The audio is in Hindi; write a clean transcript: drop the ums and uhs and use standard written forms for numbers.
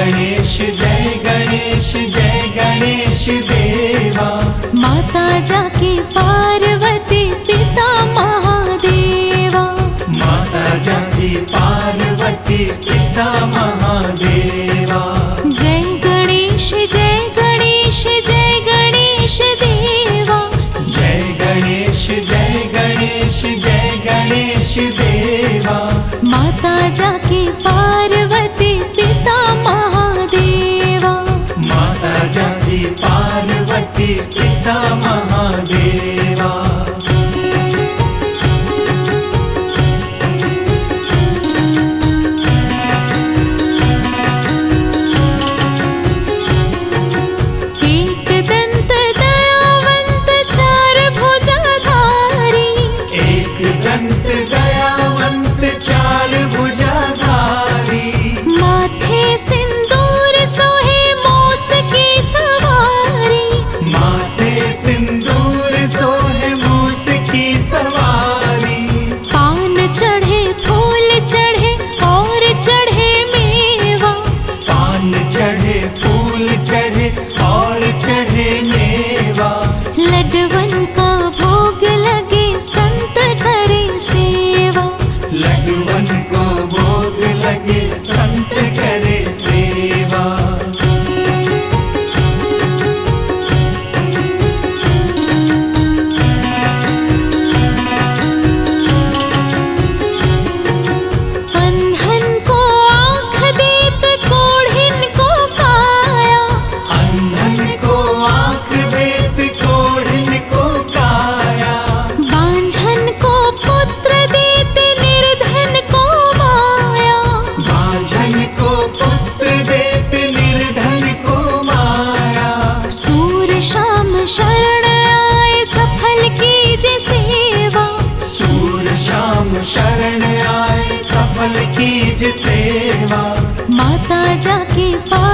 गणेश जय गणेश देवा। माता जाकी पार्वती पिता महादेवा। माता जाकी पार्वती पिता महादेवा। जय गणेश देवा। जय गणेश जय गणेश देवा। माता जाकी पार्वती पिता महादेवा। माता जाकी पार्वती पिता महादेवा। एक दंत दयावंत चार भुजाधारी। एक दंत दयावंत चार भुजाधारी। माथे सिंदूर सोहे मूस की सवारी। माथे सिंदूर सोहे मूस की सवारी। पान चढ़े फूल चढ़े और चढ़े मेवा। पान चढ़े फूल चढ़े और चढ़े मेवा। लड्डवन का भोग लगे संत करे सेवा। लड्डुवन को भोग लगे संत करे सेवा। अंधन को आँख देत कोढ़िन को काया। अंधन को आँख देत कोढ़िन को काया। बांझन को पुत्र देत निर्धन को माया। बांझन को पुत्र देत निर्धन को माया। सूर शाम शरण आए सफल कीजे सेवा। सूर शाम शरण आए सफल कीज सेवा। माता जाकी